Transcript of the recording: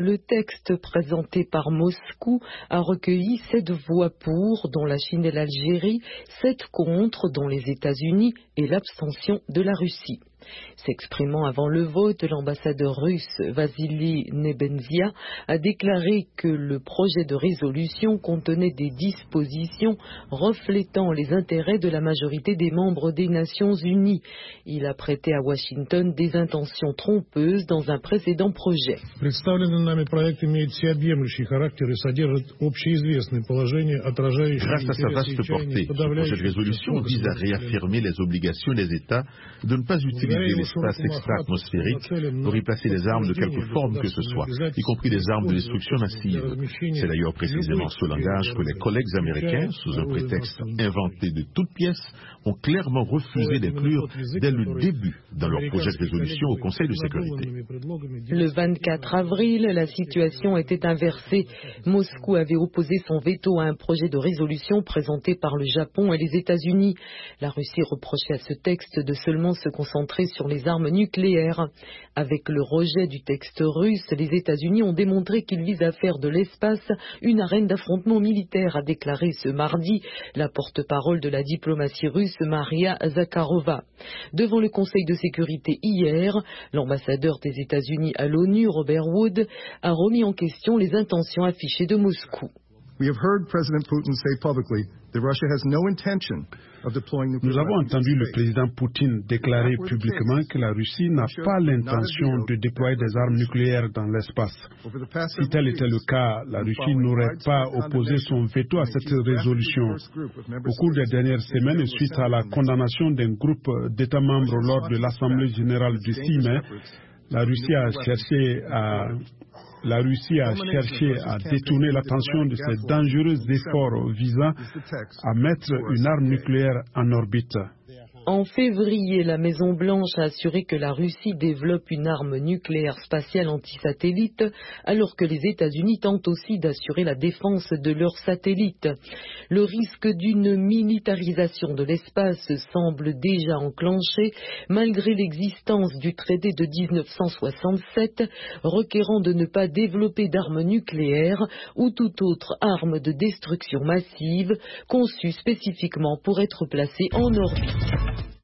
Le texte présenté par Moscou a recueilli 7 voix pour, dont la Chine et l'Algérie, 7 contre, dont les États-Unis, et l'abstention de la Russie. S'exprimant avant le vote, l'ambassadeur russe Vassili Nebenzia a déclaré que le projet de résolution contenait des dispositions reflétant les intérêts de la majorité des membres des Nations Unies. Il a prêté à Washington des intentions trompeuses dans un précédent projet. Grâce à sa vaste portée, ce projet de résolution vise à réaffirmer les obligations des États de ne pas utiliser l'espace extra-atmosphérique pour y placer des armes de quelque forme que ce soit, y compris des armes de destruction massive. C'est d'ailleurs précisément ce langage que les collègues américains, sous un prétexte inventé de toutes pièces, ont clairement refusé d'inclure dès le début dans leur projet de résolution au Conseil de sécurité. Le 24 avril, la situation était inversée. Moscou avait opposé son veto à un projet de résolution présenté par le Japon et les États-Unis. La Russie reprochait à ce texte de seulement se concentrer sur les armes nucléaires. Avec le rejet du texte russe, les États-Unis ont démontré qu'ils visent à faire de l'espace une arène d'affrontement militaire, a déclaré ce mardi la porte-parole de la diplomatie russe Maria Zakharova. Devant le Conseil de sécurité hier, l'ambassadeur des États-Unis à l'ONU, Robert Wood, a remis en question les intentions affichées de Moscou. Nous avons entendu le président Poutine déclarer publiquement que la Russie n'a pas l'intention de déployer des armes nucléaires dans l'espace. Si tel était le cas, la Russie n'aurait pas opposé son veto à cette résolution. Au cours des dernières semaines, suite à la condamnation d'un groupe d'États membres lors de l'Assemblée générale du 6 mai, la Russie a cherché à détourner l'attention de ces dangereux efforts visant à mettre une arme nucléaire en orbite. En février, la Maison-Blanche a assuré que la Russie développe une arme nucléaire spatiale anti-satellite, alors que les États-Unis tentent aussi d'assurer la défense de leurs satellites. Le risque d'une militarisation de l'espace semble déjà enclenché, malgré l'existence du traité de 1967, requérant de ne pas développer d'armes nucléaires ou toute autre arme de destruction massive conçue spécifiquement pour être placée en orbite.